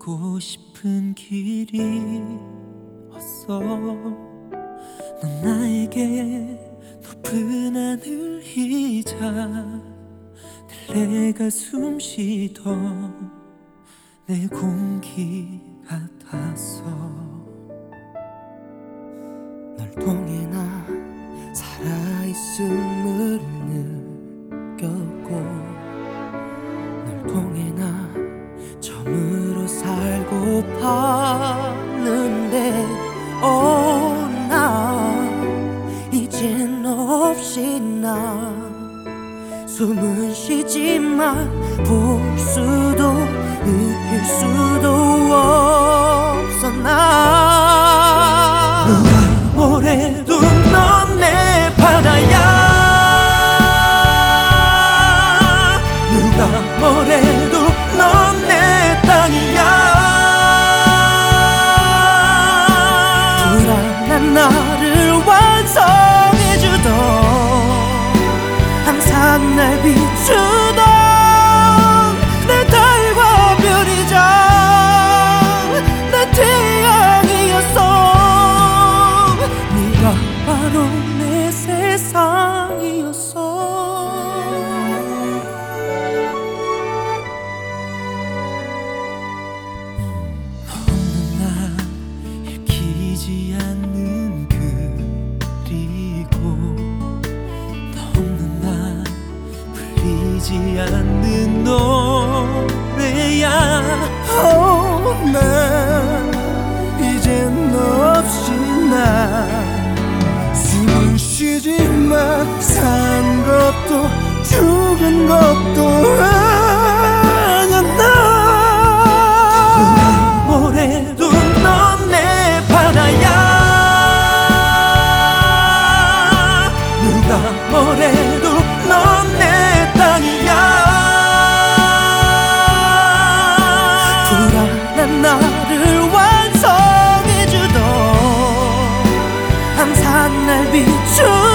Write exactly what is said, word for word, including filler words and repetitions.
걷고 싶은 길이 왔어. 넌 나에게 높은 하늘이자 내가 숨쉬던 내 공기 같았어. 널 통해 나 살아있음을 느꼈고, 널 통해 나 처음으로 살고 봤는데, 어, 나 이젠 너 없이 나 숨은 쉬지만 볼 수도 느낄 수도 없어. 나 누가 뭐래도 넌 내 바다야. 누가 뭐래도 넌 내 땅이야. 불안한 나를 완성해주던, 항상 날 비추던 내 달과 별이자 내 태양이었어. 네가 바로 내 세상이었어. 없는 날 읽히지 않는 그리고 너 없는 날 풀리지 않는 노래야. Oh, 난 이젠 너 없이 나 숨을 쉬지만 산 것도 죽은 것도 아냐. 나 누가 뭐래도 넌 내 바다야. 누가 뭐래도 넌 내 땅이야. 불안한 나를 완성해주던, 항상 날 비추